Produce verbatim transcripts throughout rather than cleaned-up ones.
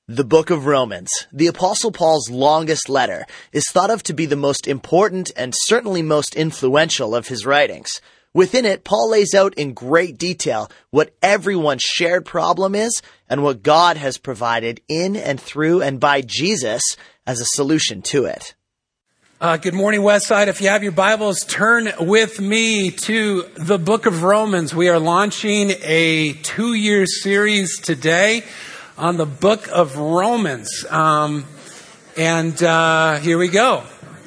The book of Romans, the Apostle Paul's longest letter, is thought of to be the most important and certainly most influential of his writings. Within it, Paul lays out in great detail what everyone's shared problem is and what God has provided in and through and by Jesus as a solution to it. Uh, good morning, Westside. If you have your Bibles, turn with me to the book of Romans. We are launching a two-year series today on the book of Romans. Um, and uh, here we go.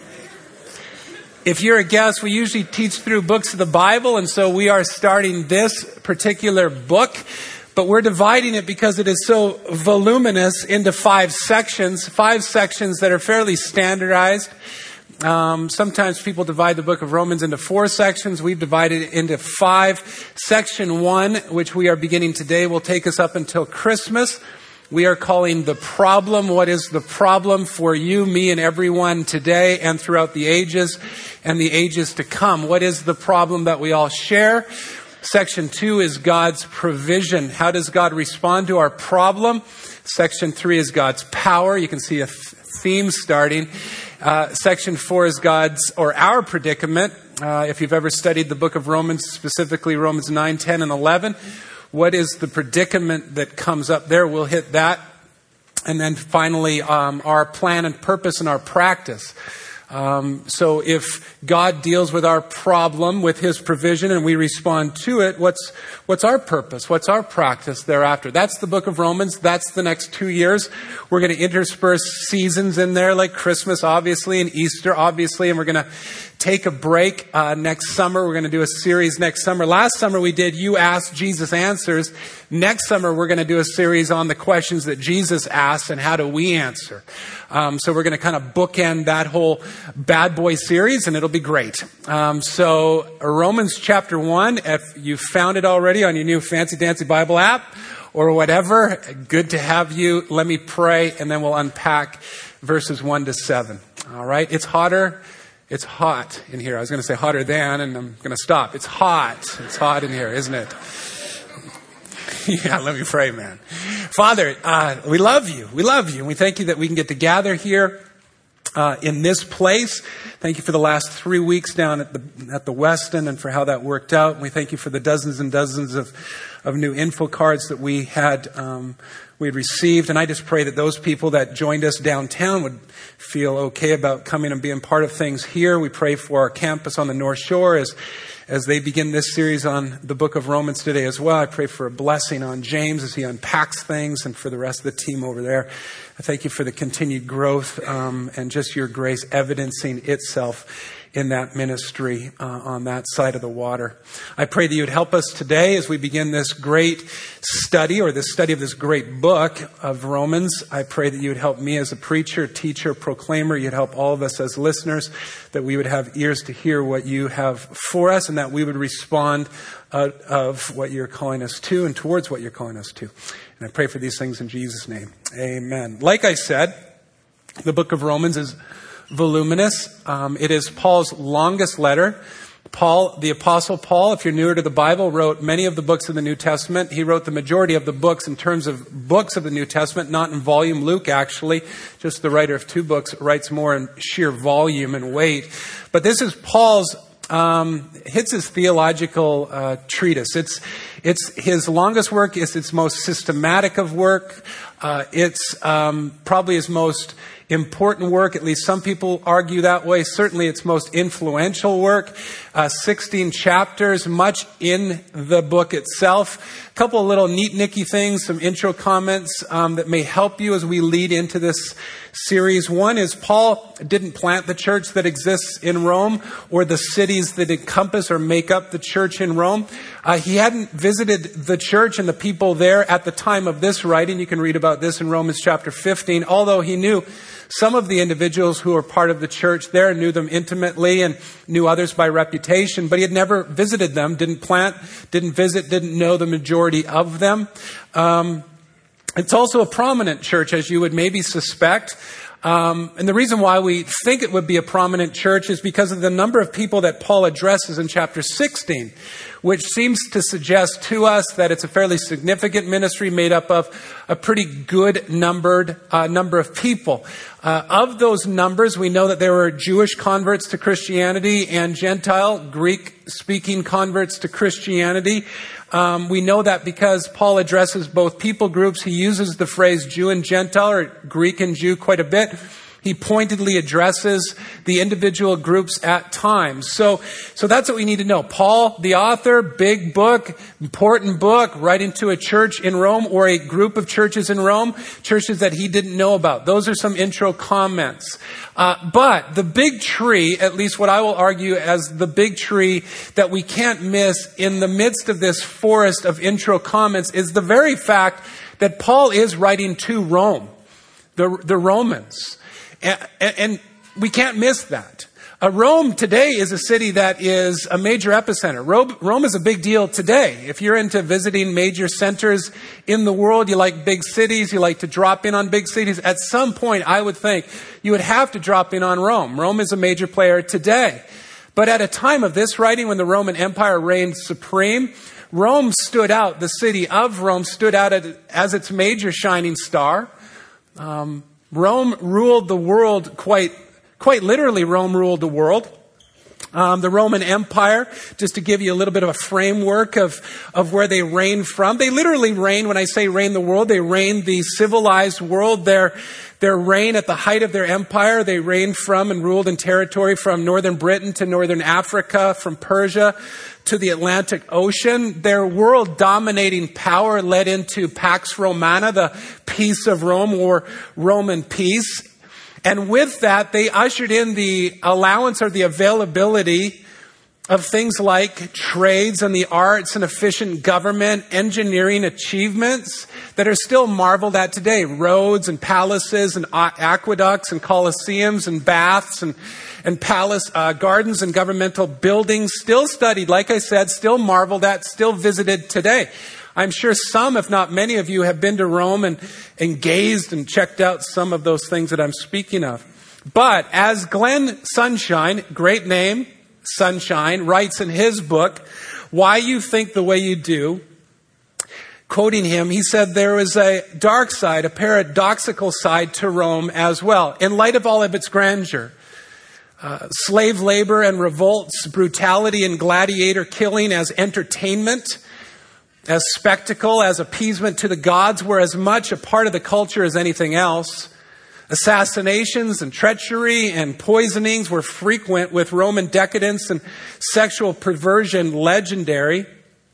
If you're a guest, we usually teach through books of the Bible, and so we are starting this particular book. But we're dividing it because it is so voluminous into five sections, five sections that are fairly standardized. Um, sometimes people divide the book of Romans into four sections. We've divided it into five. Section one, which we are beginning today, will take us up until Christmas. We are calling the problem. What is the problem for you, me, and everyone today and throughout the ages and the ages to come? What is the problem that we all share? Section two is God's provision. How does God respond to our problem? Section three is God's power. You can see a th- theme starting. Uh, section four is God's or our predicament. Uh, if you've ever studied the book of Romans, specifically Romans nine, ten, and eleven, what is the predicament that comes up there? We'll hit that. And then finally, um, our plan and purpose and our practice. Um, so if God deals with our problem with his provision and we respond to it, what's what's our purpose? What's our practice thereafter? That's the book of Romans. That's the next two years. We're going to intersperse seasons in there like Christmas, obviously, and Easter, obviously, and we're going to take a break uh, next summer. We're going to do a series next summer. Last summer we did You Ask, Jesus Answers. Next summer we're going to do a series on the questions that Jesus asks and how do we answer. Um, so we're going to kind of bookend that whole bad boy series, and it'll be great. Um, so Romans chapter one, if you found it already on your new fancy dancy Bible app or whatever, good to have you. Let me pray, and then we'll unpack verses one to seven. All right, it's hotter. It's hot in here. I was going to say hotter than, and I'm going to stop. It's hot. It's hot in here, isn't it? Yeah, let me pray, man. Father, uh, we love you. We love you. And we thank you that we can get to gather here uh, in this place. Thank you for the last three weeks down at the at the Weston and for how that worked out. And we thank you for the dozens and dozens of, of new info cards that we had um, we had received. And I just pray that those people that joined us downtown would feel okay about coming and being part of things here. We pray for our campus on the North Shore as As they begin this series on the book of Romans today as well. I pray for a blessing on James as he unpacks things and for the rest of the team over there. I thank you for the continued growth um, and just your grace evidencing itself in that ministry uh, on that side of the water. I pray that you would help us today as we begin this great study or this study of this great book of Romans. I pray that you would help me as a preacher, teacher, proclaimer. You'd help all of us as listeners, that we would have ears to hear what you have for us and that we would respond out of what you're calling us to and towards what you're calling us to. And I pray for these things in Jesus' name. Amen. Like I said, the book of Romans is voluminous. Um, it is Paul's longest letter. Paul, the Apostle Paul, if you're newer to the Bible, wrote many of the books of the New Testament. He wrote the majority of the books in terms of books of the New Testament, not in volume. Luke, actually, just the writer of two books, writes more in sheer volume and weight. But this is Paul's, um, it's his theological uh, treatise. It's it's his longest work. It's its most systematic of work. Uh, it's um, probably his most important work, at least some people argue that way. Certainly its most influential work. Uh, sixteen chapters, much in the book itself. A couple of little neat nicky things, some intro comments um, that may help you as we lead into this series. One is Paul didn't plant the church that exists in Rome or the cities that encompass or make up the church in Rome. Uh, he hadn't visited the church and the people there at the time of this writing. You can read about this in Romans chapter fifteen, although he knew some of the individuals who were part of the church there, knew them intimately and knew others by reputation, but he had never visited them, didn't plant, didn't visit, didn't know the majority of them. Um, it's also a prominent church, as you would maybe suspect. Um, and the reason why we think it would be a prominent church is because of the number of people that Paul addresses in chapter sixteen, which seems to suggest to us that it's a fairly significant ministry made up of a pretty good numbered uh, number of people. Uh, of those numbers, we know that there were Jewish converts to Christianity and Gentile, Greek-speaking converts to Christianity. Um, we know that because Paul addresses both people groups. He uses the phrase Jew and Gentile, or Greek and Jew, quite a bit. He pointedly addresses the individual groups at times. So, so that's what we need to know. Paul, the author, big book, important book, writing to a church in Rome or a group of churches in Rome, churches that he didn't know about. Those are some intro comments. Uh, but the big tree, at least what I will argue as the big tree that we can't miss in the midst of this forest of intro comments, is the very fact that Paul is writing to Rome, the, the Romans. And, and we can't miss that. Uh, Rome today is a city that is a major epicenter. Rome, Rome is a big deal today. If you're into visiting major centers in the world, you like big cities, you like to drop in on big cities, at some point I would think you would have to drop in on Rome. Rome is a major player today. But at a time of this writing, when the Roman Empire reigned supreme, Rome stood out, the city of Rome stood out as its major shining star. Um, Rome ruled the world quite, quite literally. Rome ruled the world. Um, the Roman Empire, just to give you a little bit of a framework of, of where they reigned from. They literally reigned, when I say reign the world, they reigned the civilized world. Their, their reign at the height of their empire, they reigned from and ruled in territory from northern Britain to northern Africa, from Persia to the Atlantic Ocean. Their world-dominating power led into Pax Romana, the peace of Rome, or Roman peace. And with that, they ushered in the allowance or the availability of things like trades and the arts and efficient government, engineering achievements that are still marveled at today. Roads and palaces and aqueducts and coliseums and baths and and palace uh, gardens and governmental buildings, still studied, like I said, still marveled at, still visited today. I'm sure some, if not many of you, have been to Rome and, and gazed and checked out some of those things that I'm speaking of. But as Glenn Sunshine, great name, Sunshine, writes in his book, Why You Think the Way You Do, quoting him, he said there was a dark side, a paradoxical side to Rome as well, in light of all of its grandeur. Uh, slave labor and revolts, brutality and gladiator killing as entertainment, as spectacle, as appeasement to the gods were as much a part of the culture as anything else. Assassinations and treachery and poisonings were frequent, with Roman decadence and sexual perversion legendary.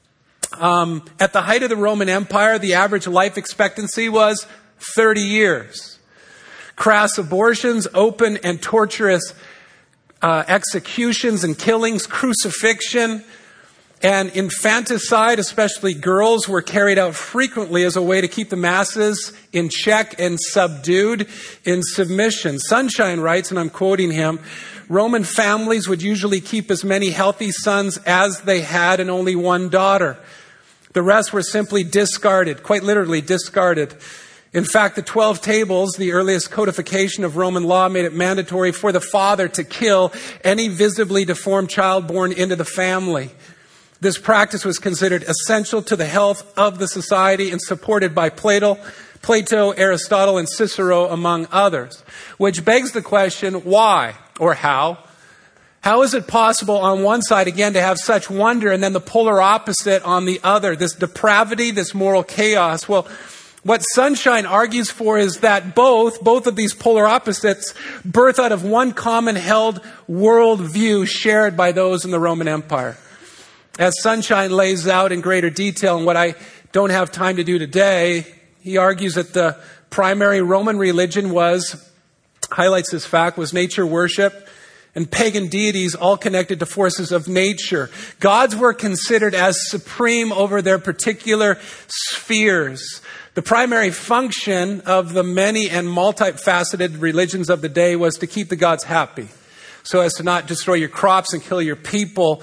Um, at the height of the Roman Empire, the average life expectancy was thirty years. Crass abortions, open and torturous Uh, executions and killings, crucifixion, and infanticide, especially girls, were carried out frequently as a way to keep the masses in check and subdued in submission. Sunshine writes, and I'm quoting him, Roman families would usually keep as many healthy sons as they had and only one daughter. The rest were simply discarded, quite literally discarded. In fact, the twelve tables, the earliest codification of Roman law, made it mandatory for the father to kill any visibly deformed child born into the family. This practice was considered essential to the health of the society and supported by Plato, Plato, Aristotle, and Cicero, among others. Which begs the question, why or how? How is it possible on one side, again, to have such wonder and then the polar opposite on the other? This depravity, this moral chaos. Well, what Sunshine argues for is that both, both of these polar opposites birth out of one common held worldview shared by those in the Roman Empire. As Sunshine lays out in greater detail, and what I don't have time to do today, he argues that the primary Roman religion was, highlights this fact, was nature worship and pagan deities, all connected to forces of nature. Gods were considered as supreme over their particular spheres. The primary function of the many and multifaceted religions of the day was to keep the gods happy, so as to not destroy your crops and kill your people.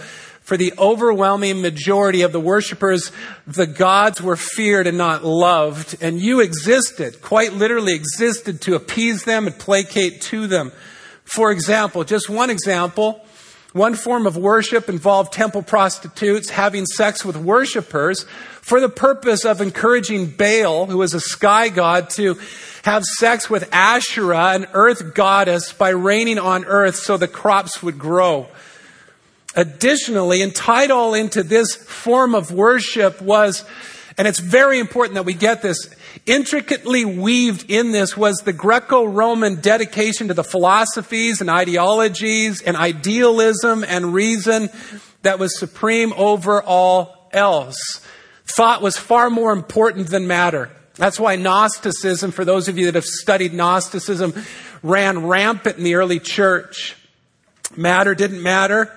For the overwhelming majority of the worshipers, the gods were feared and not loved. And you existed, quite literally existed, to appease them and placate to them. For example, just one example, one form of worship involved temple prostitutes having sex with worshipers for the purpose of encouraging Baal, who was a sky god, to have sex with Asherah, an earth goddess, by raining on earth so the crops would grow. Additionally, and tied all into this form of worship was, and it's very important that we get this, intricately weaved in this was the Greco-Roman dedication to the philosophies and ideologies and idealism and reason that was supreme over all else. Thought was far more important than matter. That's why Gnosticism, for those of you that have studied Gnosticism, ran rampant in the early church. Matter didn't matter.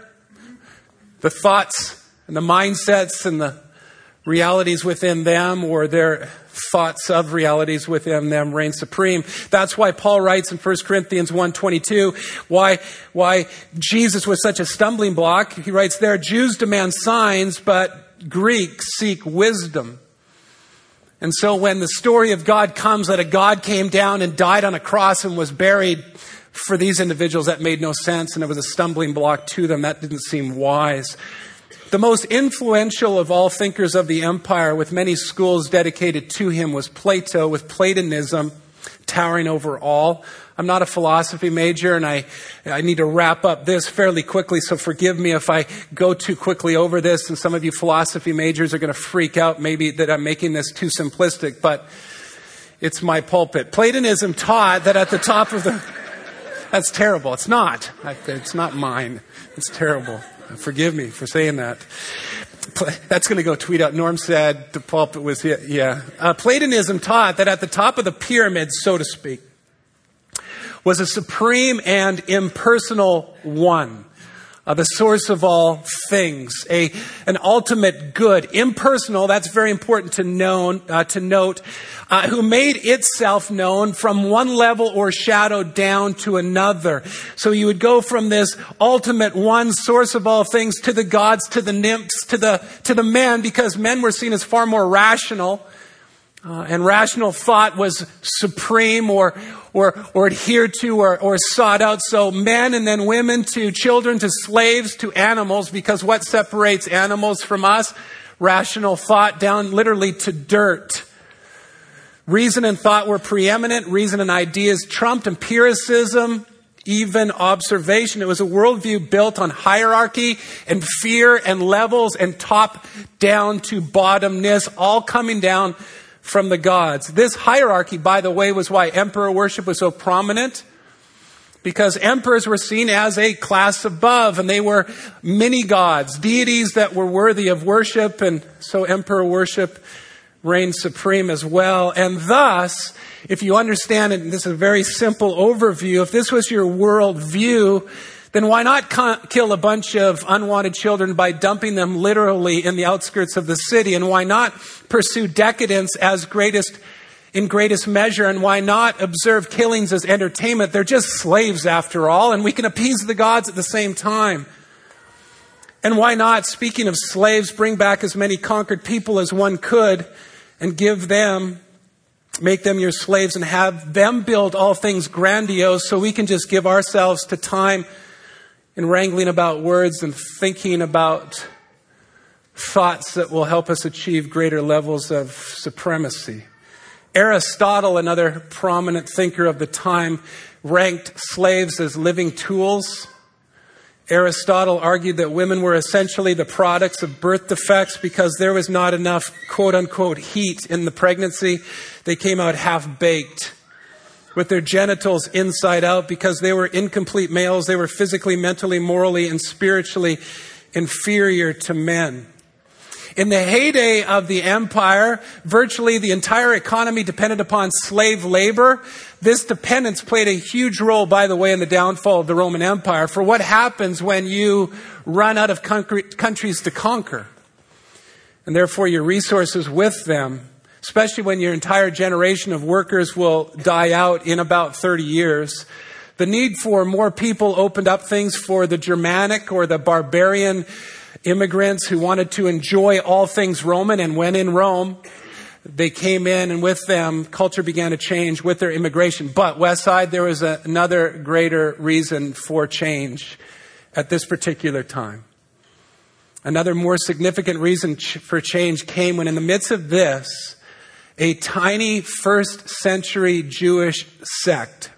The thoughts and the mindsets and the realities within them, or their thoughts of realities within them, reign supreme. That's why Paul writes in First Corinthians one twenty-two, why, why Jesus was such a stumbling block. He writes there, Jews demand signs, but Greeks seek wisdom. And so when the story of God comes that a God came down and died on a cross and was buried, for these individuals, that made no sense, and it was a stumbling block to them. That didn't seem wise. The most influential of all thinkers of the empire, with many schools dedicated to him, was Plato, with Platonism towering over all. I'm not a philosophy major, and I, I need to wrap up this fairly quickly, so forgive me if I go too quickly over this, and some of you philosophy majors are going to freak out maybe that I'm making this too simplistic, but it's my pulpit. Platonism taught that at the top of the... That's terrible. It's not. It's not mine. It's terrible. Forgive me for saying that. That's going to go tweet out. Norm said the pulpit was, yeah. Uh, Platonism taught that at the top of the pyramid, so to speak, was a supreme and impersonal one. Uh, the source of all things, a an ultimate good, impersonal. That's very important to know. Uh, to note, uh, who made itself known from one level or shadow down to another. So you would go from this ultimate one, source of all things, to the gods, to the nymphs, to the to the men, because men were seen as far more rational. Uh, and rational thought was supreme, or or or adhered to, or, or sought out. So men, and then women, to children, to slaves, to animals, because what separates animals from us? Rational thought, down literally to dirt. Reason and thought were preeminent. Reason and ideas trumped empiricism, even observation. It was a worldview built on hierarchy and fear and levels and top down to bottomness, all coming down from the gods. This hierarchy, by the way, was why emperor worship was so prominent, because emperors were seen as a class above, and they were mini gods, deities that were worthy of worship, and so emperor worship reigned supreme as well. And thus, if you understand it, and this is a very simple overview, if this was your world view, then why not kill a bunch of unwanted children by dumping them literally in the outskirts of the city? And why not pursue decadence as greatest, in greatest measure? And why not observe killings as entertainment? They're just slaves after all, and we can appease the gods at the same time. And why not, speaking of slaves, bring back as many conquered people as one could and give them, make them your slaves, and have them build all things grandiose, so we can just give ourselves to time and wrangling about words and thinking about thoughts that will help us achieve greater levels of supremacy. Aristotle, another prominent thinker of the time, ranked slaves as living tools. Aristotle argued that women were essentially the products of birth defects because there was not enough quote unquote heat in the pregnancy. They came out half-baked, with their genitals inside out, because they were incomplete males. They were physically, mentally, morally, and spiritually inferior to men. In the heyday of the empire, virtually the entire economy depended upon slave labor. This dependence played a huge role, by the way, in the downfall of the Roman Empire. For what happens when you run out of countries to conquer, and therefore your resources with them, especially when your entire generation of workers will die out in about thirty years. The need for more people opened up things for the Germanic or the barbarian immigrants who wanted to enjoy all things Roman, and when in Rome, they came in, and with them, culture began to change with their immigration. But Westside, there was a, another greater reason for change at this particular time. Another more significant reason ch- for change came when in the midst of this, a tiny first century Jewish sect,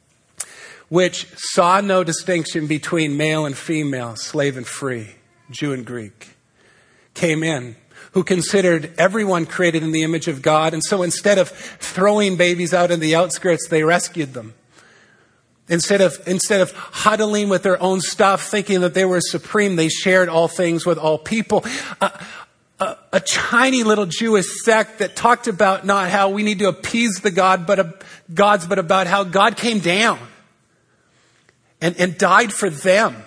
which saw no distinction between male and female, slave and free, Jew and Greek, came in, who considered everyone created in the image of God. And so instead of throwing babies out in the outskirts, they rescued them. Instead of, instead of huddling with their own stuff, thinking that they were supreme, they shared all things with all people. Uh, A, a tiny little Jewish sect that talked about not how we need to appease the God, but uh, gods, but about how God came down and, and died for them.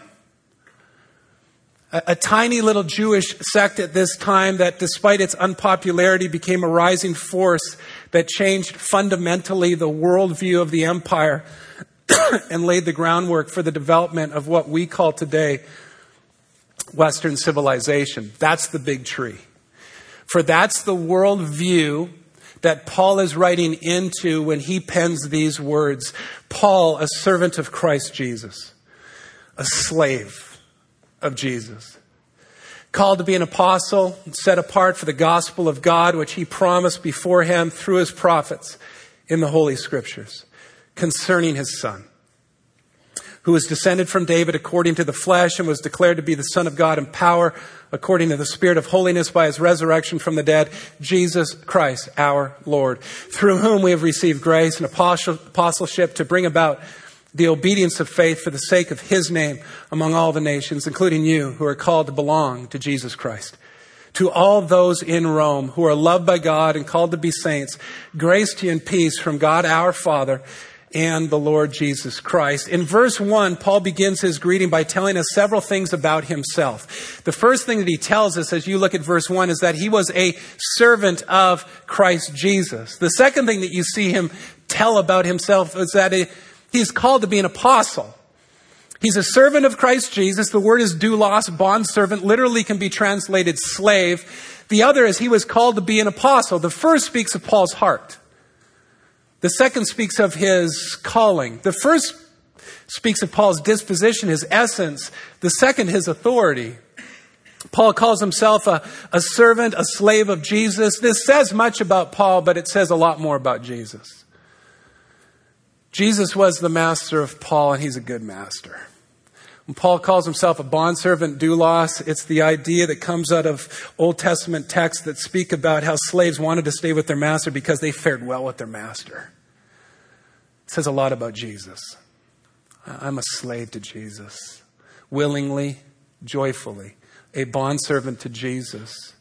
A, a tiny little Jewish sect at this time that, despite its unpopularity, became a rising force that changed fundamentally the worldview of the empire and laid the groundwork for the development of what we call today Western civilization. That's the big tree. For that's the worldview that Paul is writing into when he pens these words. Paul, a servant of Christ Jesus, a slave of Jesus, called to be an apostle, set apart for the gospel of God, which he promised beforehand through his prophets in the Holy Scriptures concerning his Son, who was descended from David according to the flesh and was declared to be the Son of God in power according to the Spirit of holiness by his resurrection from the dead, Jesus Christ, our Lord, through whom we have received grace and apostleship to bring about the obedience of faith for the sake of his name among all the nations, including you who are called to belong to Jesus Christ. To all those in Rome who are loved by God and called to be saints, grace to you and peace from God our Father and the Lord Jesus Christ. In verse one, Paul begins his greeting by telling us several things about himself. The first thing that he tells us as you look at verse one is that he was a servant of Christ Jesus. The second thing that you see him tell about himself is that he's called to be an apostle. He's a servant of Christ Jesus. The word is doulos, bondservant, literally can be translated slave. The other is he was called to be an apostle. The first speaks of Paul's heart. The second speaks of his calling. The first speaks of Paul's disposition, his essence. The second, his authority. Paul calls himself a, a servant, a slave of Jesus. This says much about Paul, but it says a lot more about Jesus. Jesus was the master of Paul, and he's a good master. When Paul calls himself a bondservant, doulos, it's the idea that comes out of Old Testament texts that speak about how slaves wanted to stay with their master because they fared well with their master. It says a lot about Jesus. I'm a slave to Jesus, willingly, joyfully, a bondservant to Jesus.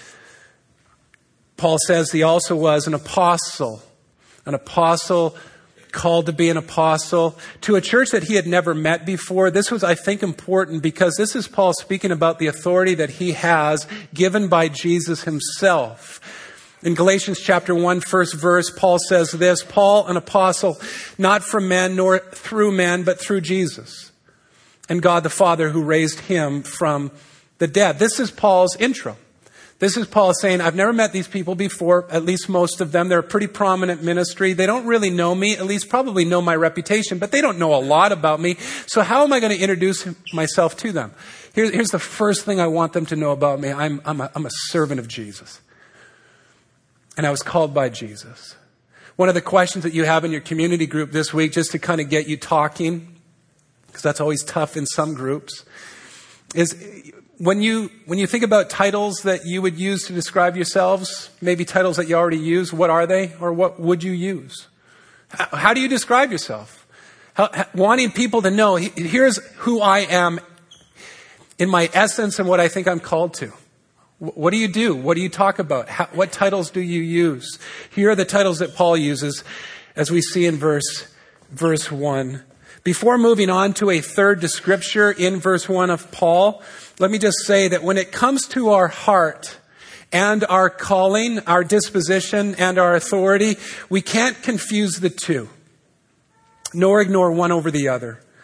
Paul says he also was an apostle, an apostle called to be an apostle to a church that he had never met before. This was, I think, important because this is Paul speaking about the authority that he has given by Jesus himself. In Galatians chapter one, first verse, Paul says this, Paul, an apostle, not from men nor through men, but through Jesus and God the Father who raised him from the dead. This is Paul's intro. This is Paul saying, I've never met these people before, at least most of them. They're a pretty prominent ministry. They don't really know me, at least probably know my reputation, but they don't know a lot about me. So how am I going to introduce myself to them? Here's, here's the first thing I want them to know about me. I'm, I'm, a, I'm a servant of Jesus. And I was called by Jesus. One of the questions that you have in your community group this week, just to kind of get you talking, because that's always tough in some groups, is when you when you think about titles that you would use to describe yourselves, maybe titles that you already use, what are they? Or what would you use? How, how do you describe yourself? How, how, wanting people to know, here's who I am in my essence and what I think I'm called to. What do you do? What do you talk about? How, what titles do you use? Here are the titles that Paul uses as we see in verse, verse one. Before moving on to a third descriptor in verse one of Paul, let me just say that when it comes to our heart and our calling, our disposition and our authority, we can't confuse the two, nor ignore one over the other.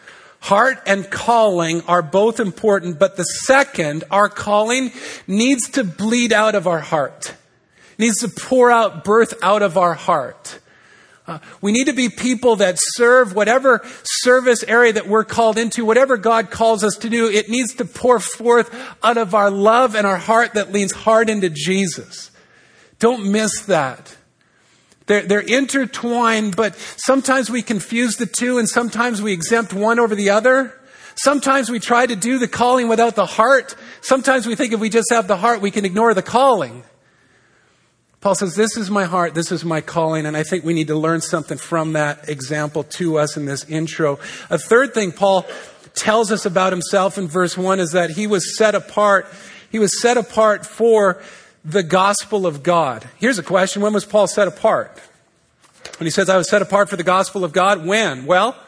Heart and calling are both important, but the second, our calling, needs to bleed out of our heart. It needs to pour out, birth out of our heart. Uh, we need to be people that serve whatever service area that we're called into, whatever God calls us to do. It needs to pour forth out of our love and our heart that leans hard into Jesus. Don't miss that. They're, they're intertwined, but sometimes we confuse the two and sometimes we exempt one over the other. Sometimes we try to do the calling without the heart. Sometimes we think if we just have the heart, we can ignore the calling. Paul says, this is my heart, this is my calling, and I think we need to learn something from that example to us in this intro. A third thing Paul tells us about himself in verse one is that he was set apart. He was set apart for the gospel of God. Here's a question. When was Paul set apart? When he says, I was set apart for the gospel of God, when? Well,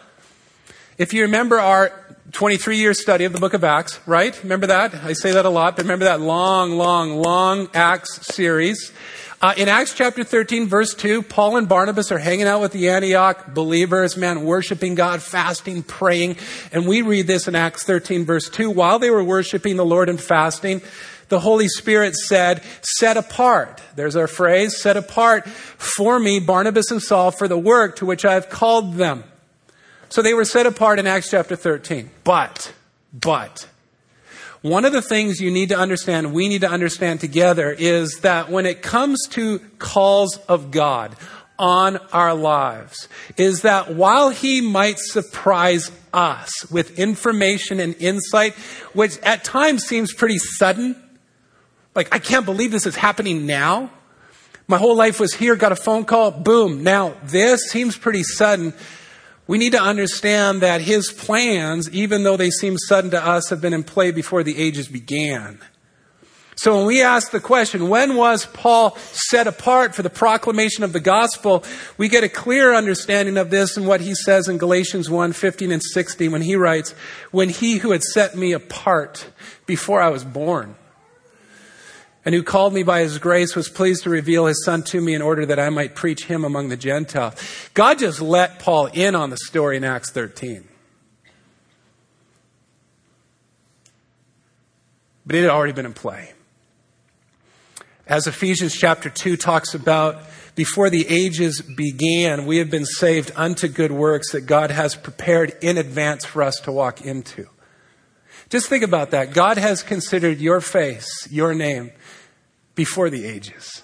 if you remember our twenty-three year study of the book of Acts, right? Remember that? I say that a lot, but remember that long, long, long Acts series. Uh, in Acts chapter thirteen, verse two, Paul and Barnabas are hanging out with the Antioch believers, man, worshiping God, fasting, praying. And we read this in Acts thirteen, verse two. While they were worshiping the Lord and fasting, the Holy Spirit said, set apart. There's our phrase, set apart for me, Barnabas and Saul, for the work to which I have called them. So they were set apart in Acts chapter thirteen. But, but, one of the things you need to understand, we need to understand together, is that when it comes to calls of God on our lives, is that while he might surprise us with information and insight, which at times seems pretty sudden, like, I can't believe this is happening now. My whole life was here, got a phone call, boom, now this seems pretty sudden. We need to understand that his plans, even though they seem sudden to us, have been in play before the ages began. So when we ask the question, when was Paul set apart for the proclamation of the gospel? We get a clear understanding of this in what he says in Galatians one, fifteen and sixteen, when he writes, when he who had set me apart before I was born, and who called me by his grace was pleased to reveal his son to me in order that I might preach him among the Gentiles. God just let Paul in on the story in Acts thirteen. But it had already been in play. As Ephesians chapter two talks about, before the ages began, we have been saved unto good works that God has prepared in advance for us to walk into. Just think about that. God has considered your face, your name, before the ages.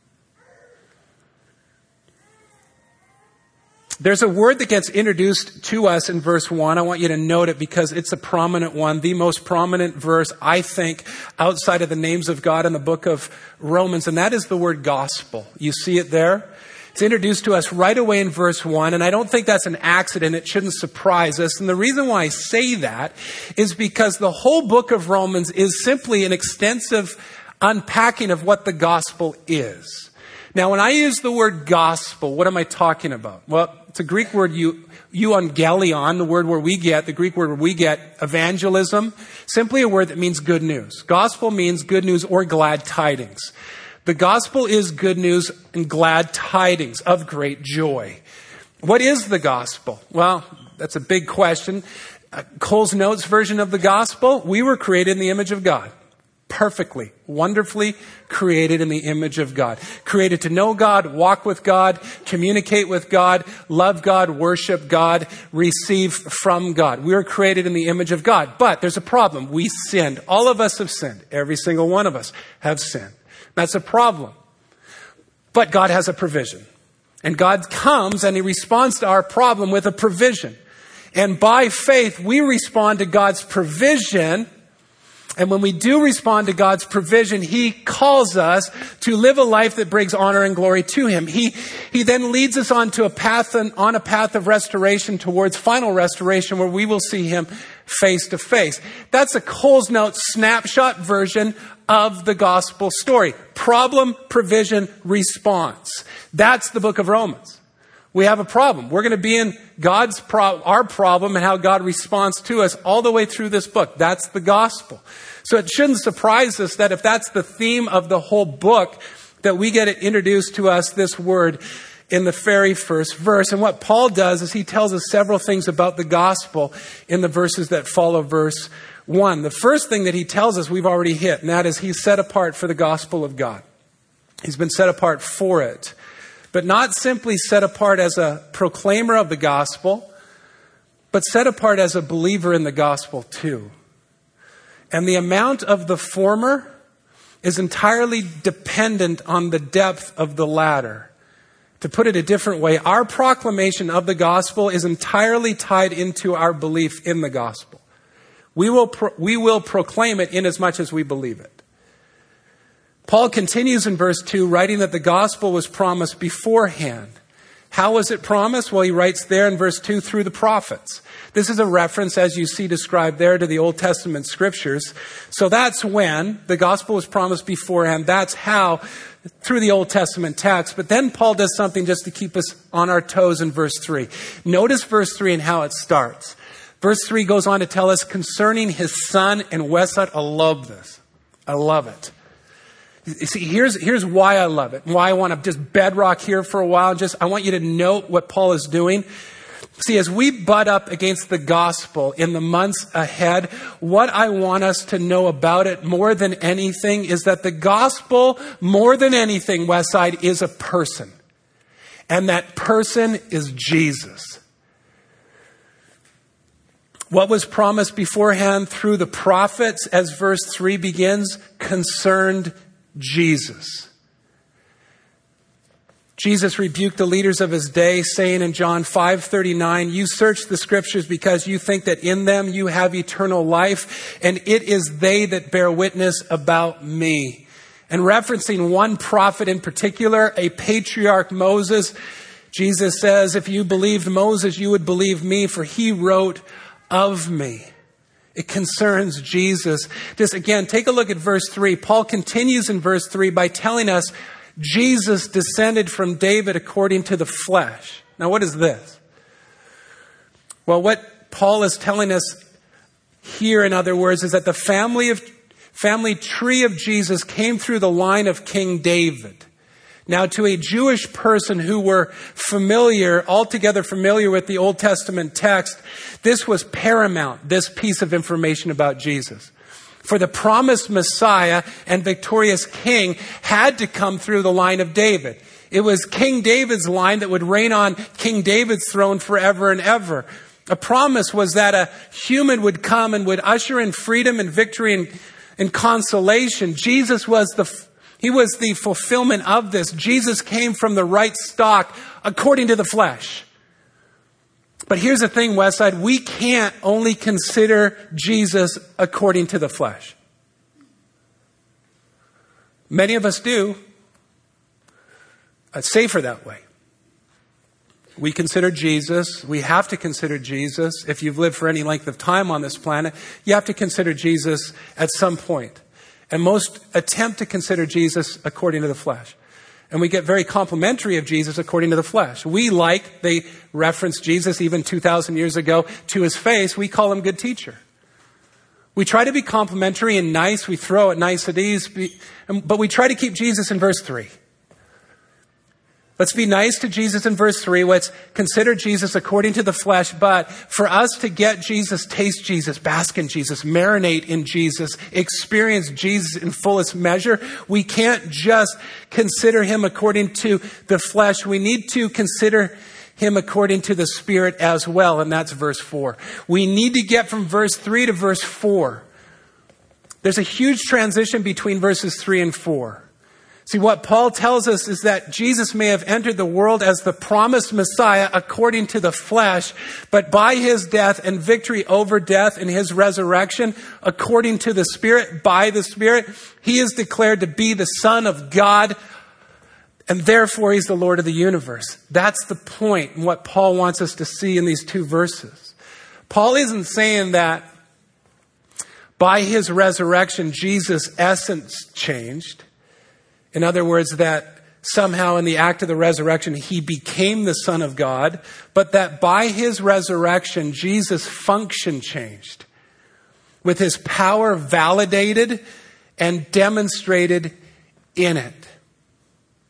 There's a word that gets introduced to us in verse one. I want you to note it because it's a prominent one, the most prominent verse, I think, outside of the names of God in the book of Romans, and that is the word gospel. You see it there? It's introduced to us right away in verse one, and I don't think that's an accident. It shouldn't surprise us. And the reason why I say that is because the whole book of Romans is simply an extensive unpacking of what the gospel is. Now, when I use the word gospel, what am I talking about? Well, it's a Greek word, eu, euangelion, the word where we get, the Greek word where we get evangelism, simply a word that means good news. Gospel means good news or glad tidings. The gospel is good news and glad tidings of great joy. What is the gospel? Well, that's a big question. Uh, Cole's Notes version of the gospel, we were created in the image of God. Perfectly, wonderfully created in the image of God. Created to know God, walk with God, communicate with God, love God, worship God, receive from God. We were created in the image of God. But there's a problem. We sinned. All of us have sinned. Every single one of us have sinned. That's a problem. But God has a provision. And God comes and he responds to our problem with a provision. And by faith, we respond to God's provision. And when we do respond to God's provision, he calls us to live a life that brings honor and glory to him. He, he then leads us on to a path, on a path of restoration towards final restoration where we will see him face to face. That's a Cole's Notes snapshot version of the gospel story. Problem, provision, response. That's the book of Romans. We have a problem. We're going to be in God's pro- our problem and how God responds to us all the way through this book. That's the gospel. So it shouldn't surprise us that if that's the theme of the whole book, that we get it introduced to us, this word, in the very first verse. And what Paul does is he tells us several things about the gospel in the verses that follow verse one. The first thing that he tells us we've already hit, and that is he's set apart for the gospel of God. He's been set apart for it. But not simply set apart as a proclaimer of the gospel, but set apart as a believer in the gospel too. And the amount of the former is entirely dependent on the depth of the latter. To put it a different way, our proclamation of the gospel is entirely tied into our belief in the gospel. We will pro- we will proclaim it in as much as we believe it. Paul continues in verse two, writing that the gospel was promised beforehand. How was it promised? Well, he writes there in verse two, through the prophets. This is a reference, as you see described there, to the Old Testament scriptures. So that's when the gospel was promised beforehand. That's how, through the Old Testament text. But then Paul does something just to keep us on our toes in verse three. Notice verse three and how it starts. Verse three goes on to tell us concerning his son, and Westside, I love this. I love it. You see, here's, here's why I love it, and why I want to just bedrock here for a while. Just, I want you to note what Paul is doing. See, as we butt up against the gospel in the months ahead, what I want us to know about it more than anything is that the gospel, more than anything, Westside, is a person. And that person is Jesus. What was promised beforehand through the prophets, as verse three begins, concerned Jesus. Jesus rebuked the leaders of his day, saying in John five thirty-nine, you search the scriptures because you think that in them you have eternal life, and it is they that bear witness about me. And referencing one prophet in particular, a patriarch Moses, Jesus says, if you believed Moses, you would believe me, for he wrote of me. It concerns Jesus. Just again, take a look at verse three. Paul continues in verse three by telling us Jesus descended from David according to the flesh. Now, what is this? Well, what Paul is telling us here, in other words, is that the family of family tree of Jesus came through the line of King David. Now, to a Jewish person who were familiar, altogether familiar with the Old Testament text, this was paramount, this piece of information about Jesus. For the promised Messiah and victorious King had to come through the line of David. It was King David's line that would reign on King David's throne forever and ever. A promise was that a human would come and would usher in freedom and victory and, and consolation. Jesus was the He was the fulfillment of this. Jesus came from the right stock according to the flesh. But here's the thing, Westside, we can't only consider Jesus according to the flesh. Many of us do. It's safer that way. We consider Jesus. We have to consider Jesus. If you've lived for any length of time on this planet, you have to consider Jesus at some point. And most attempt to consider Jesus according to the flesh. And we get very complimentary of Jesus according to the flesh. We like, they reference Jesus even two thousand years ago to his face. We call him good teacher. We try to be complimentary and nice. We throw at niceties, but we try to keep Jesus in verse three. Let's be nice to Jesus in verse three. Let's consider Jesus according to the flesh. But for us to get Jesus, taste Jesus, bask in Jesus, marinate in Jesus, experience Jesus in fullest measure, we can't just consider him according to the flesh. We need to consider him according to the Spirit as well. And that's verse four. We need to get from verse three to verse four. There's a huge transition between verses three and four. See, what Paul tells us is that Jesus may have entered the world as the promised Messiah according to the flesh, but by his death and victory over death and his resurrection, according to the Spirit, by the Spirit, he is declared to be the Son of God, and therefore he's the Lord of the universe. That's the point and what Paul wants us to see in these two verses. Paul isn't saying that by his resurrection, Jesus' essence changed. In other words, that somehow in the act of the resurrection, he became the Son of God, but that by his resurrection, Jesus' function changed, with his power validated and demonstrated in it.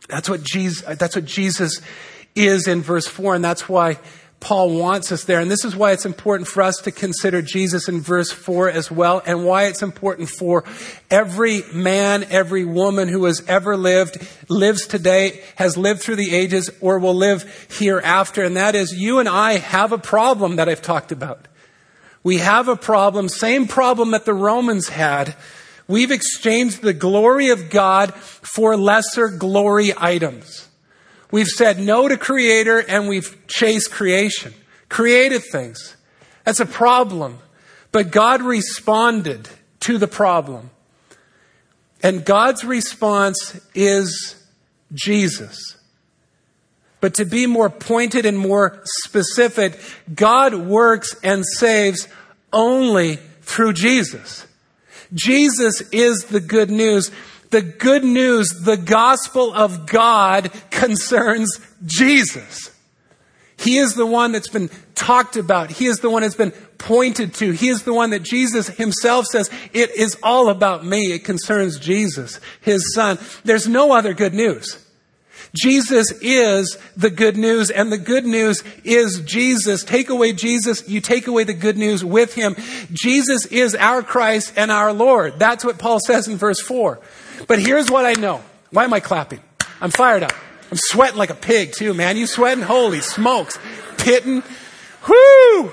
That's what Jesus, that's what Jesus is in verse four. And that's why Paul wants us there. And this is why it's important for us to consider Jesus in verse four as well, and why it's important for every man, every woman who has ever lived, lives today, has lived through the ages, or will live hereafter. And that is, you and I have a problem that I've talked about. We have a problem, same problem that the Romans had. We've exchanged the glory of God for lesser glory items. We've said no to Creator and we've chased creation, created things. That's a problem. But God responded to the problem. And God's response is Jesus. But to be more pointed and more specific, God works and saves only through Jesus. Jesus is the good news. The good news, the gospel of God, concerns Jesus. He is the one that's been talked about. He is the one that's been pointed to. He is the one that Jesus himself says, it is all about me. It concerns Jesus, his son. There's no other good news. Jesus is the good news, and the good news is Jesus. Take away Jesus, you take away the good news with him. Jesus is our Christ and our Lord. That's what Paul says in verse four. But here's what I know. Why am I clapping? I'm fired up. I'm sweating like a pig too, man. You sweating? Holy smokes. Pitting. Whoo!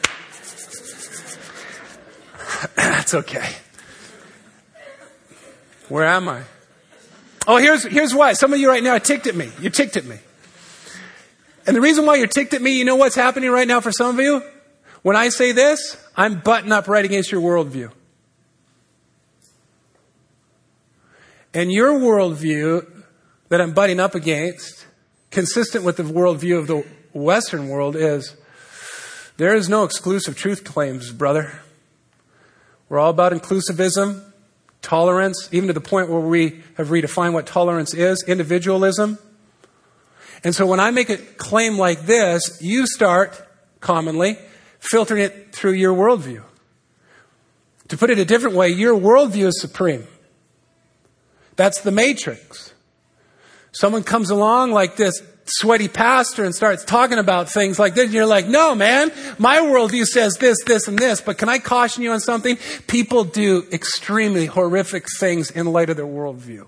That's okay. Where am I? Oh, here's, here's why. Some of you right now are ticked at me. You're ticked at me. And the reason why you're ticked at me, you know what's happening right now for some of you? When I say this, I'm butting up right against your worldview. And your worldview that I'm butting up against, consistent with the worldview of the Western world, is there is no exclusive truth claims, brother. We're all about inclusivism, tolerance, even to the point where we have redefined what tolerance is, individualism. And so when I make a claim like this, you start, commonly, filtering it through your worldview. To put it a different way, your worldview is supreme. That's the matrix. Someone comes along like this sweaty pastor and starts talking about things like this, and you're like, no, man, my worldview says this, this, and this. But can I caution you on something? People do extremely horrific things in light of their worldview.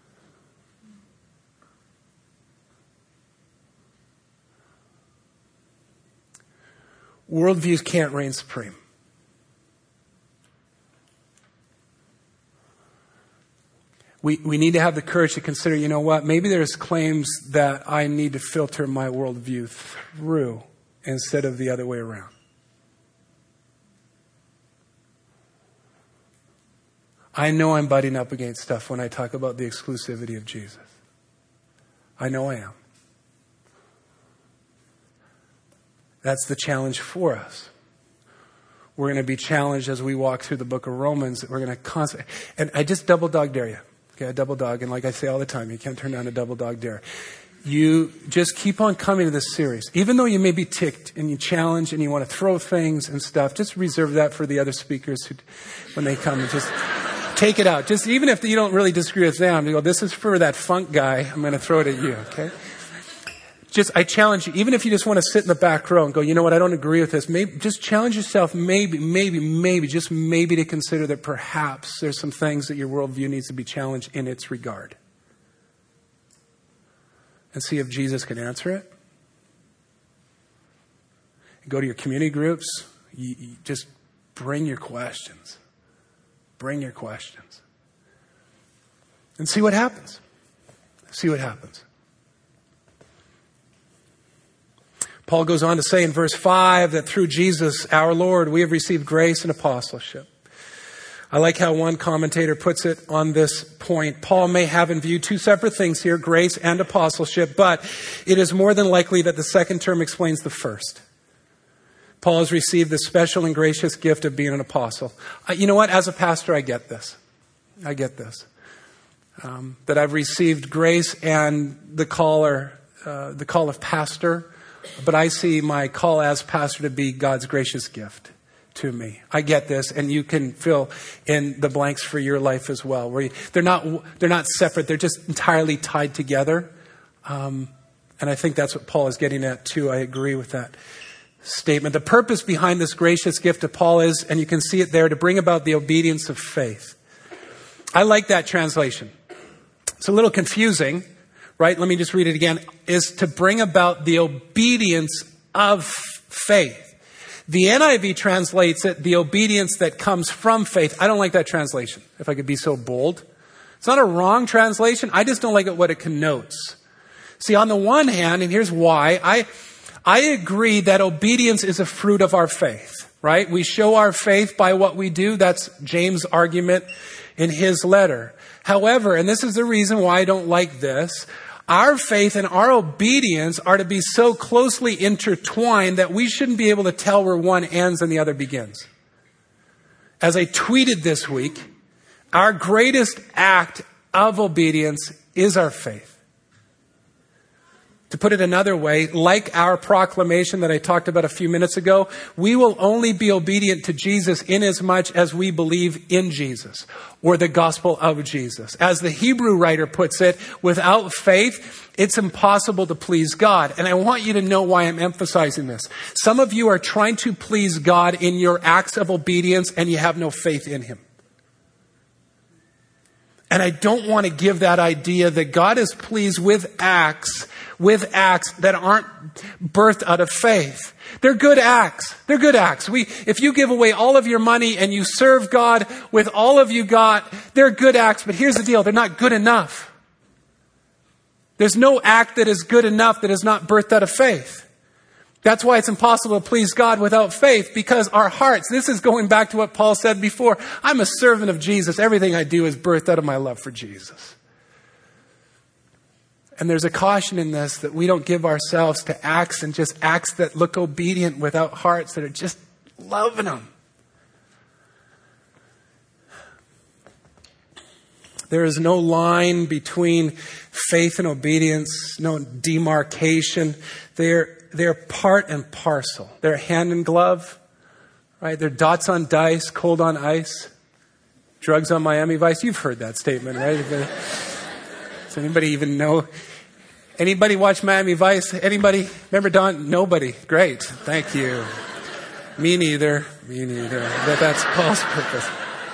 Worldviews can't reign supreme. We, we need to have the courage to consider, you know what, maybe there's claims that I need to filter my worldview through instead of the other way around. I know I'm butting up against stuff when I talk about the exclusivity of Jesus. I know I am. That's the challenge for us. We're going to be challenged as we walk through the book of Romans. We're going to constantly, and I just double dog dare you. Okay, a double dog. And like I say all the time, you can't turn down a double dog dare. You just keep on coming to this series. Even though you may be ticked and you challenge and you want to throw things and stuff, just reserve that for the other speakers who, when they come, and just take it out. Just even if you don't really disagree with them, you go, this is for that funk guy. I'm going to throw it at you. Okay. Just, I challenge you, even if you just want to sit in the back row and go, you know what, I don't agree with this. Maybe, just challenge yourself, maybe, maybe, maybe, just maybe to consider that perhaps there's some things that your worldview needs to be challenged in its regard. And see if Jesus can answer it. And go to your community groups. You, you just bring your questions. Bring your questions. And see what happens. See what happens. Paul goes on to say in verse five that through Jesus, our Lord, we have received grace and apostleship. I like how one commentator puts it on this point. Paul may have in view two separate things here, grace and apostleship, but it is more than likely that the second term explains the first. Paul has received the special and gracious gift of being an apostle. Uh, you know what? As a pastor, I get this. I get this. Um, that I've received grace and the call, or, uh, the call of pastor. But I see my call as pastor to be God's gracious gift to me. I get this, and you can fill in the blanks for your life as well. Where you, they're not they're not separate; they're just entirely tied together. Um, and I think that's what Paul is getting at too. I agree with that statement. The purpose behind this gracious gift of Paul is, and you can see it there, to bring about the obedience of faith. I like that translation. It's a little confusing, right? Let me just read it again. Is to bring about the obedience of faith. The N I V translates it, the obedience that comes from faith. I don't like that translation, if I could be so bold. It's not a wrong translation. I just don't like it what it connotes. See, on the one hand, and here's why, I, I agree that obedience is a fruit of our faith, right? We show our faith by what we do. That's James' argument in his letter. However, and this is the reason why I don't like this, our faith and our obedience are to be so closely intertwined that we shouldn't be able to tell where one ends and the other begins. As I tweeted this week, our greatest act of obedience is our faith. To put it another way, like our proclamation that I talked about a few minutes ago, we will only be obedient to Jesus inasmuch as we believe in Jesus or the gospel of Jesus. As the Hebrew writer puts it, without faith, it's impossible to please God. And I want you to know why I'm emphasizing this. Some of you are trying to please God in your acts of obedience and you have no faith in Him. And I don't want to give that idea that God is pleased with acts with acts that aren't birthed out of faith. They're good acts. They're good acts. We, if you give away all of your money and you serve God with all of you got, they're good acts. But here's the deal. They're not good enough. There's no act that is good enough that is not birthed out of faith. That's why it's impossible to please God without faith, because our hearts, this is going back to what Paul said before. I'm a servant of Jesus. Everything I do is birthed out of my love for Jesus. And there's a caution in this that we don't give ourselves to acts and just acts that look obedient without hearts that are just loving Him. There is no line between faith and obedience, no demarcation. They're, they're part and parcel. They're hand and glove, right? They're dots on dice, cold on ice, drugs on Miami Vice. You've heard that statement, right? Does anybody even know? Anybody watch Miami Vice? Anybody? Remember Don? Nobody. Great. Thank you. Me neither. Me neither. But that's Paul's purpose.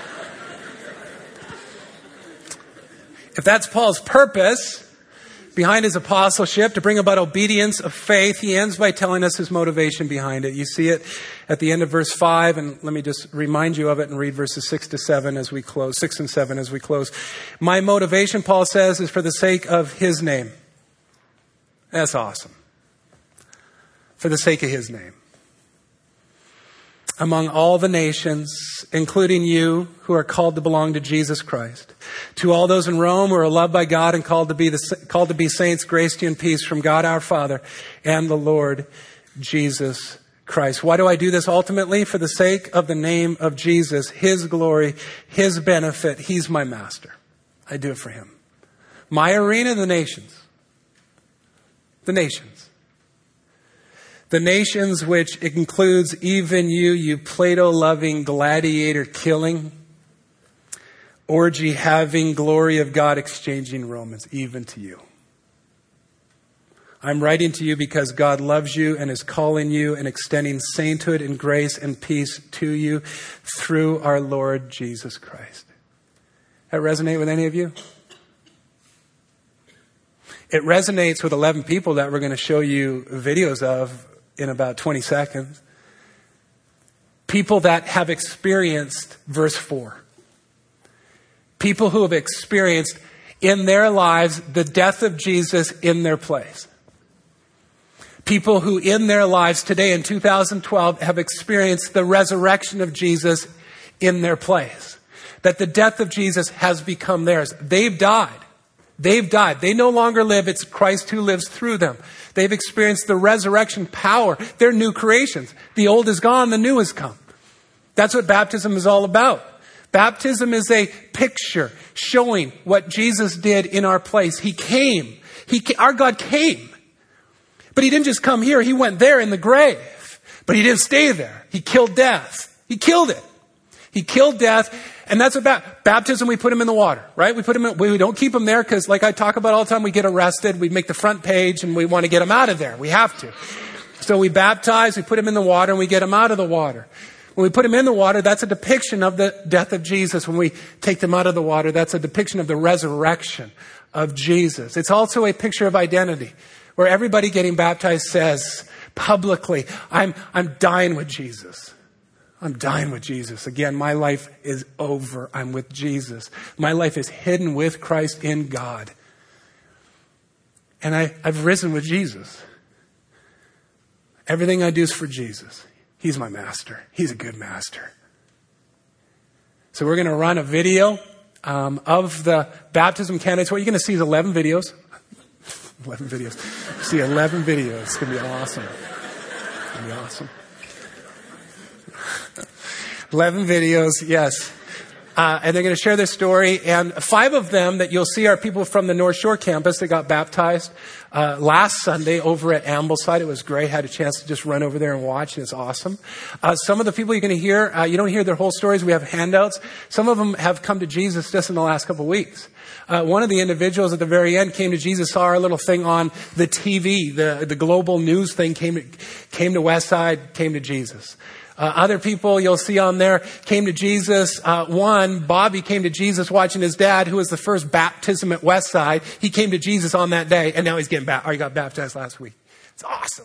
If that's Paul's purpose behind his apostleship, to bring about obedience of faith, he ends by telling us his motivation behind it. You see it at the end of verse five, and let me just remind you of it and read verses six to seven as we close, six and seven as we close. My motivation, Paul says, is for the sake of His name. That's awesome. For the sake of His name. Among all the nations, including you who are called to belong to Jesus Christ. To all those in Rome who are loved by God and called to be the, called to be saints, grace to you and peace from God our Father and the Lord Jesus Christ. Why do I do this ultimately? For the sake of the name of Jesus, His glory, His benefit. He's my master. I do it for Him. My arena, the nations. The nations. The nations, which includes even you, you Plato-loving, gladiator-killing, orgy-having, glory of God exchanging Romans, even to you. I'm writing to you because God loves you and is calling you and extending sainthood and grace and peace to you through our Lord Jesus Christ. That resonate with any of you? It resonates with eleven people that we're going to show you videos of in about twenty seconds. People that have experienced verse four. People who have experienced in their lives the death of Jesus in their place. People who in their lives today in two thousand twelve have experienced the resurrection of Jesus in their place. That the death of Jesus has become theirs. They've died. They've died. They no longer live. It's Christ who lives through them. They've experienced the resurrection power. They're new creations. The old is gone. The new has come. That's what baptism is all about. Baptism is a picture showing what Jesus did in our place. He came. He, our God came. But He didn't just come here. He went there in the grave. But He didn't stay there. He killed death. He killed it. He killed death. And that's about baptism. We put him in the water, right? We put him in, we don't keep him there because like I talk about all the time, we get arrested. We make the front page and we want to get him out of there. We have to. So we baptize, we put him in the water and we get him out of the water. When we put him in the water, that's a depiction of the death of Jesus. When we take them out of the water, that's a depiction of the resurrection of Jesus. It's also a picture of identity where everybody getting baptized says publicly, I'm, I'm dying with Jesus. I'm dying with Jesus. Again, my life is over. I'm with Jesus. My life is hidden with Christ in God. And I, I've risen with Jesus. Everything I do is for Jesus. He's my master. He's a good master. So we're going to run a video um, of the baptism candidates. What you're going to see is eleven videos. eleven videos. See eleven videos. It's going to be awesome. It's going to be awesome. eleven videos, yes. Uh, and they're going to share their story. And five of them that you'll see are people from the North Shore campus that got baptized uh, last Sunday over at Ambleside. It was great. Had a chance to just run over there and watch. And it's awesome. Uh, some of the people you're going to hear, uh, you don't hear their whole stories. We have handouts. Some of them have come to Jesus just in the last couple of weeks. Uh, one of the individuals at the very end came to Jesus, saw our little thing on the T V, the, the global news thing, came to, came to Westside, came to Jesus. Uh, other people you'll see on there came to Jesus. Uh, one, Bobby came to Jesus watching his dad, who was the first baptism at Westside. He came to Jesus on that day, and now he's getting baptized. Or he got baptized last week. It's awesome.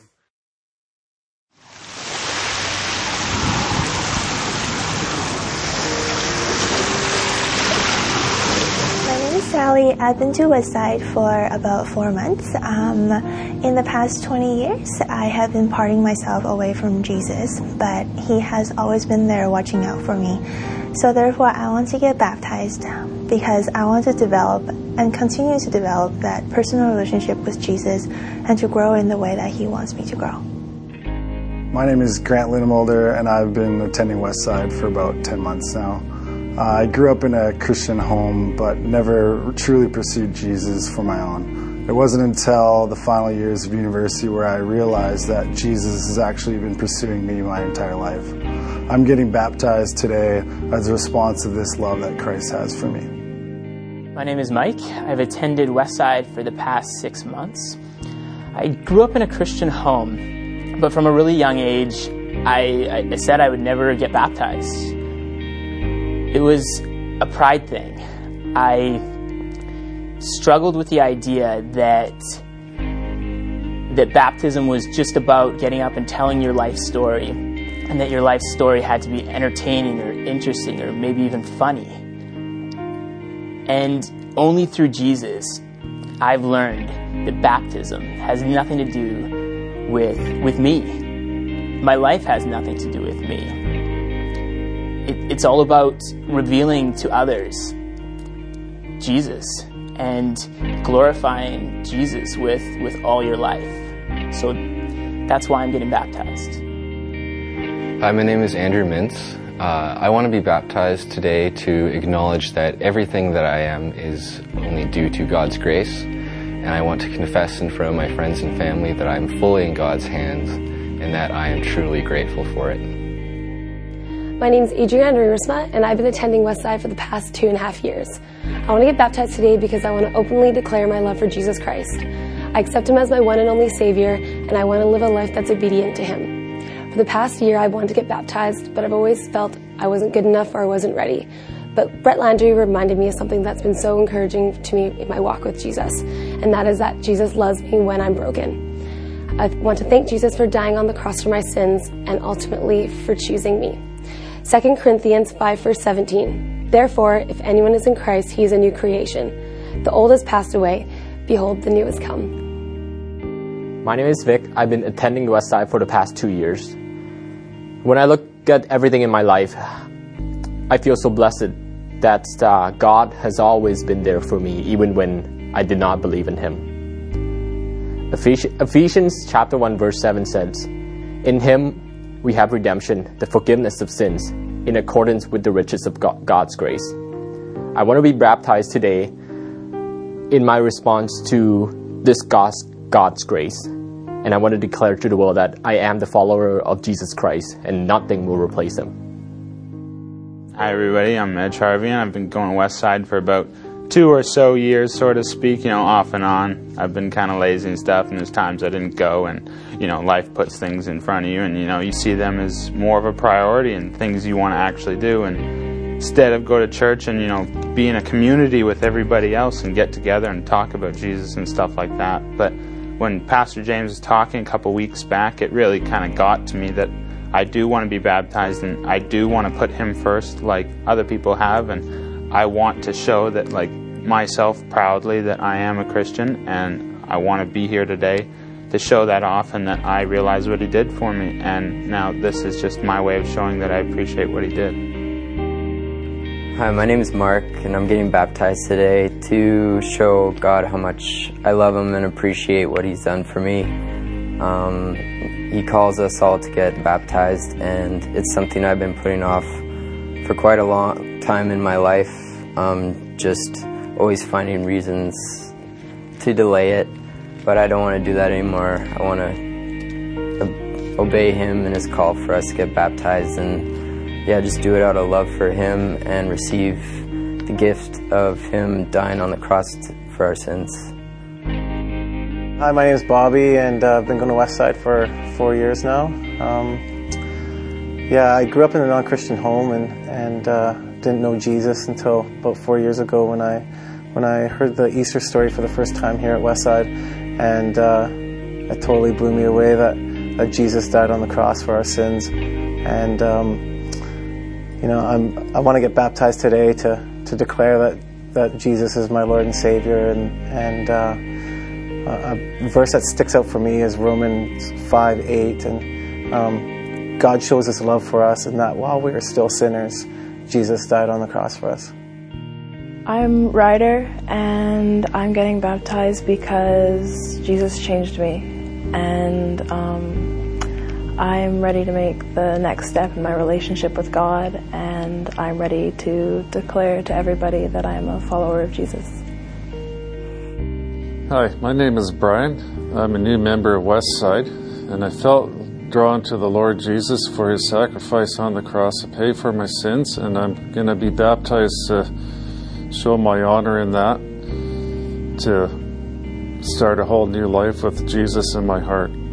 Sally, I've been to Westside for about four months. Um, in the past twenty years, I have been parting myself away from Jesus, but he has always been there watching out for me. So therefore, I want to get baptized because I want to develop and continue to develop that personal relationship with Jesus and to grow in the way that he wants me to grow. My name is Grant Linnemolder, and I've been attending Westside for about ten months now. Uh, I grew up in a Christian home, but never truly pursued Jesus for my own. It wasn't until the final years of university where I realized that Jesus has actually been pursuing me my entire life. I'm getting baptized today as a response to this love that Christ has for me. My name is Mike. I've attended Westside for the past six months. I grew up in a Christian home, but from a really young age, I, I said I would never get baptized. It was a pride thing. I struggled with the idea that that baptism was just about getting up and telling your life story, and that your life story had to be entertaining or interesting or maybe even funny. And only through Jesus, I've learned that baptism has nothing to do with, with me. My life has nothing to do with me. It, it's all about revealing to others Jesus and glorifying Jesus with, with all your life. So that's why I'm getting baptized. Hi, my name is Andrew Mintz. Uh, I want to be baptized today to acknowledge that everything that I am is only due to God's grace, and I want to confess in front of my friends and family that I'm fully in God's hands and that I am truly grateful for it. My name is Adrienne Riemersma, and I've been attending Westside for the past two and a half years. I want to get baptized today because I want to openly declare my love for Jesus Christ. I accept him as my one and only Savior, and I want to live a life that's obedient to him. For the past year, I wanted to get baptized, but I've always felt I wasn't good enough or I wasn't ready. But Brett Landry reminded me of something that's been so encouraging to me in my walk with Jesus, and that is that Jesus loves me when I'm broken. I want to thank Jesus for dying on the cross for my sins and ultimately for choosing me. Second Corinthians five verse seventeen. Therefore, if anyone is in Christ, he is a new creation. The old has passed away. Behold, the new has come. My name is Vic. I've been attending Westside for the past two years. When I look at everything in my life, I feel so blessed that uh, God has always been there for me, even when I did not believe in him. Ephes- Ephesians chapter one verse seven says, in him we have redemption, the forgiveness of sins, in accordance with the riches of God, God's grace. I want to be baptized today in my response to this God's, God's grace. And I want to declare to the world that I am the follower of Jesus Christ and nothing will replace him. Hi everybody, I'm Ed Charvian. I've been going west side for about two or so years, so to speak, you know, off and on. I've been kind of lazy and stuff, and there's times I didn't go, and, you know, life puts things in front of you, and, you know, you see them as more of a priority and things you want to actually do, and instead of go to church and, you know, be in a community with everybody else and get together and talk about Jesus and stuff like that. But when Pastor James was talking a couple weeks back, it really kind of got to me that I do want to be baptized, and I do want to put him first like other people have, and I want to show that, like, myself proudly that I am a Christian, and I want to be here today to show that off and that I realize what he did for me, and now this is just my way of showing that I appreciate what he did. Hi, my name is Mark, and I'm getting baptized today to show God how much I love him and appreciate what he's done for me. Um, he calls us all to get baptized, and it's something I've been putting off for quite a long time in my life, um, just always finding reasons to delay it, but I don't want to do that anymore. I want to obey him and his call for us to get baptized, and yeah, just do it out of love for him and receive the gift of him dying on the cross for our sins. Hi, my name is Bobby, and uh, I've been going to Westside for four years now. Um, yeah, I grew up in a non-Christian home, and, and uh, didn't know Jesus until about four years ago when I when I heard the Easter story for the first time here at Westside, and uh, it totally blew me away that, that Jesus died on the cross for our sins. And um, you know, I'm, I want to get baptized today to, to declare that, that Jesus is my Lord and Savior. And, and uh, a verse that sticks out for me is Romans five eight. And um, God shows his love for us, and that while we are still sinners, Jesus died on the cross for us. I'm Ryder, and I'm getting baptized because Jesus changed me. And um, I'm ready to make the next step in my relationship with God, and I'm ready to declare to everybody that I'm a follower of Jesus. Hi, my name is Brian. I'm a new member of Westside, and I felt drawn to the Lord Jesus for his sacrifice on the cross to pay for my sins, and I'm going to be baptized to show my honor in that, to start a whole new life with Jesus in my heart.